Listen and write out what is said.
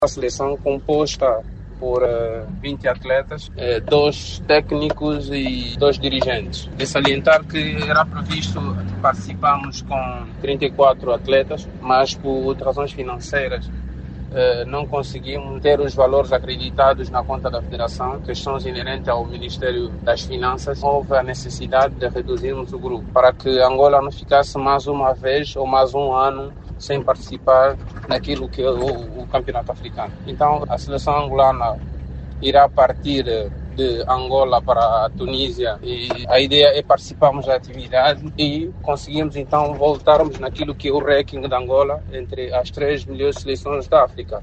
A seleção composta por 20 atletas, 2 técnicos e 2 dirigentes. De salientar que era previsto participarmos com 34 atletas, mas por razões financeiras não conseguimos ter os valores acreditados na conta da Federação, questões inerentes ao Ministério das Finanças. Houve a necessidade de reduzirmos o grupo para que Angola não ficasse mais uma vez ou mais um ano sem participar naquilo que é o Campeonato Africano. Então, a seleção angolana irá partir de Angola para a Tunísia e a ideia é participarmos da atividade e conseguimos então voltarmos naquilo que é o ranking de Angola entre as 3 melhores seleções da África.